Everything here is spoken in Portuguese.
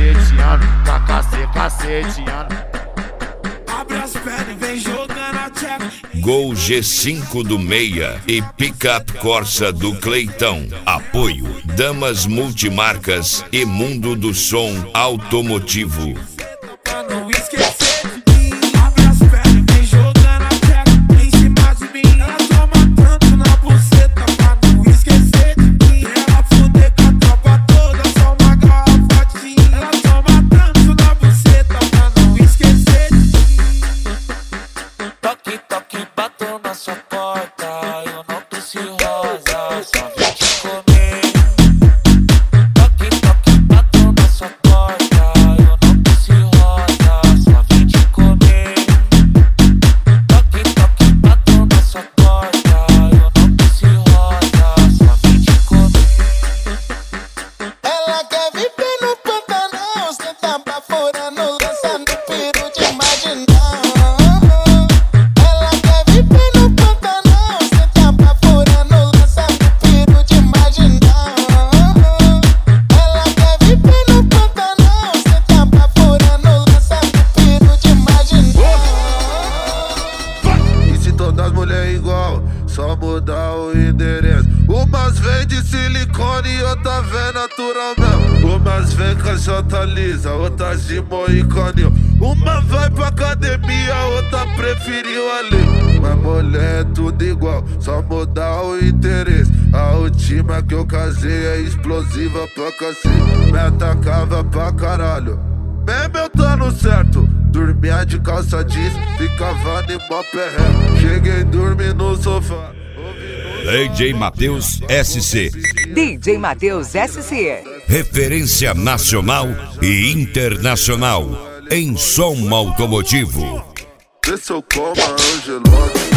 caceteando, caceteando. Abre as pernas e vem jogando a tcheca. Gol G5 do Meia e Picape Corsa do Cleitão. Apoio Damas Multimarcas e Mundo do Som Automotivo. Pra não esquecer de mim. Abre as pernas e vem jogando a tcheca em cima de mim. Ela toma tanto na buceta pra não esquecer de mim. Ela fuder com a tropa toda, só uma garrafatinha. Ela toma tanto na buceta pra não esquecer de mim. Toque, toque, bato na sua porta. Eu não preciso rosa, só vim te comer. Toque, toque, bato na sua porta. Eu não preciso rosa, só vim te comer. Toque, toque, bato na sua porta. Eu não preciso rosa, só vim te comer. Ela quer viver no Pantanal, senta baforando, lançando piro de marginal. Ela quer viver no Pantanal, senta baforando, lançando piro de marginal. Ela quer viver no Pantanal, senta baforando, lançando piro de marginal. E se todas as mulheres igual, só mudar o endereço. Umas vem de silicone e outras vem natural mesmo. Umas vem caixota lisa, outras de moicano. Uma vai pra academia, outra preferiu ali. Mas mulher é tudo igual, só mudar o interesse. A última que eu casei é explosiva pra cacete. Me atacava pra caralho, mesmo eu tando certo. Dormia de calça jeans, ficava de mó perré. Cheguei dormir no sofá. DJ Matheus SC. DJ Matheus SC. Referência nacional e internacional em som automotivo. Vê se eu como a Angelone.